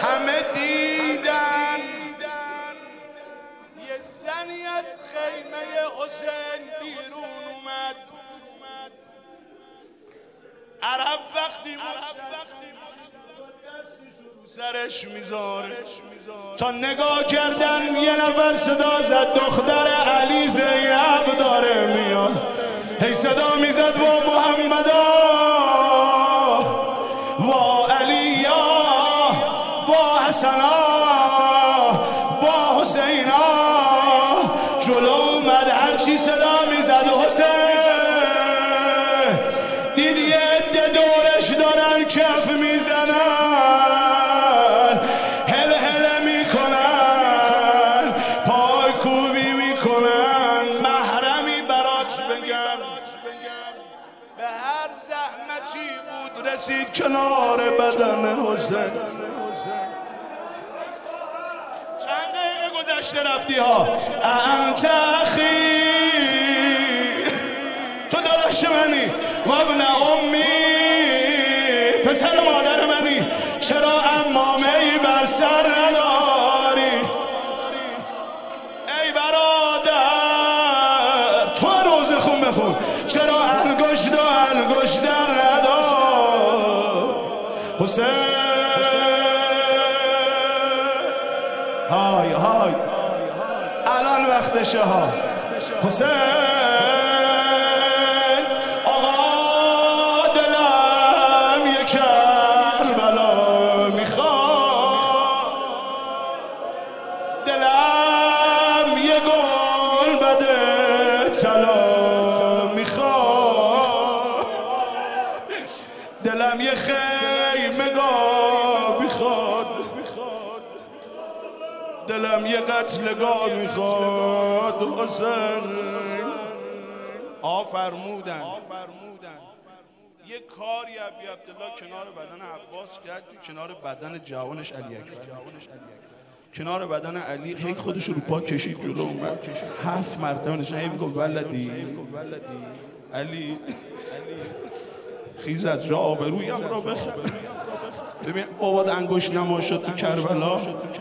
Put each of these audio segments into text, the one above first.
همه دیدن یه زنی از خیمه حسین بیرون اومد. عرب وقتی سرش میذاره تا نگاه کردن یه نفر صدا زد دختر علی زینب داره میاد. هی صدا میزد با محمدا با علیا با حسنا با حسینا جلو اومد هرچی صدا میزد حسین دید یه عده دورش دارن کف میزنن هل هل میکنن پای کوبی میکنن محرمی برات بگن به هر زحمتی بود رسید کنار بدن حسین. چند دقیقه گذشته رفتی ها انت اخی تو داداش منی و ابن امی پسر مادر منی چرا عمامه ای بر سر نداری ای برادر تو روز خون بخون چرا انگشت در ندار حسین های های الان وقتشه ها حسین آقا دلم یه کربلا میخواد دلم یه گل بده طلا میخواد دلم یه خیمگاه میخواد دلم یه قتلگاه میخواد حسین. فرمودن یه کاری ابی عبدالله کنار بدن عباس کرد کنار بدن جوانش علی اکبر کنار بدن علی هی خودش رو پا کشید جلو اومد 7 مرتبه نشون هی میگفت ولدی علی خیز از جا آبرویم را بخر. ببین بابات انگشت نما شد تو کربلا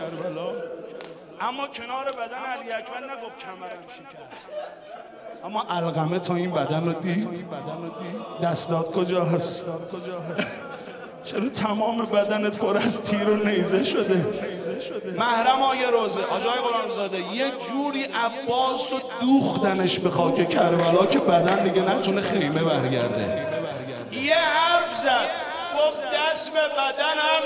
اما کنار بدن علی اکبر نگفت کمرم شکست اما علقمه تا این بدن رو دید دستات کجا هست چرا تمام بدنت پر از تیر و نیزه شده. محرم آیه روزه آجای قرآنزاده یه جوری عباس رو دوختنش به خاک کربلا که بدن دیگه نتونه خیمه برگرده. یه حرف زد گفت دست به بدنم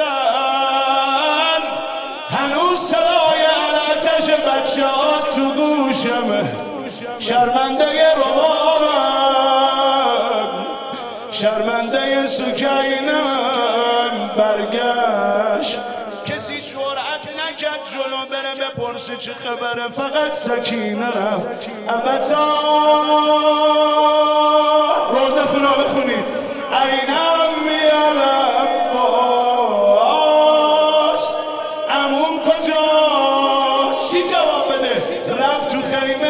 نزن هنوز صدای علتش بچه ها تو گوشمه شرمنده ربابم شرمنده سکینم برگشت کسی جرأت نکرد جلو بره بپرسه چه خبره فقط سکینه رفت البته روزه خونه بخونید اینم میالم باش عموم کجا چی جواب بده رفت تو خیمه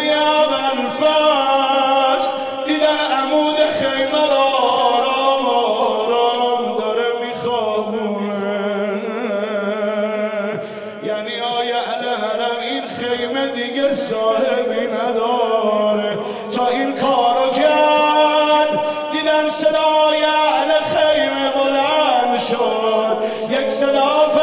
اولفاز دیدن عمود خیمه را آرام آرام داره میخوابونه یعنی آیه اهل حرم این خیمه دیگه صاحبی نداره تا این کارو کرد دیدن صدای اهل خیمه بلند شد یک صدا